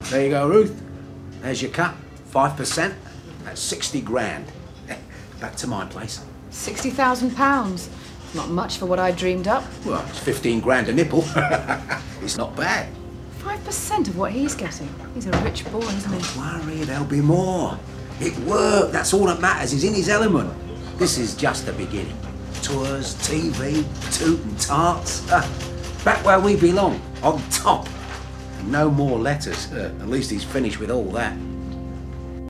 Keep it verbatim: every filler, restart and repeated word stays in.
There you go, Ruth. There's your cut. Five percent. That's sixty grand. Back to my place. Sixty thousand pounds. Not much for what I dreamed up. Well, it's fifteen grand a nipple. It's not bad. Five percent of what he's getting. He's a rich boy, isn't he? Don't worry, there'll be more. It worked. That's all that matters. He's in his element. This is just the beginning. Tours, T V, toot and tarts. Back where we belong, on top. And no more letters. Uh, at least he's finished with all that.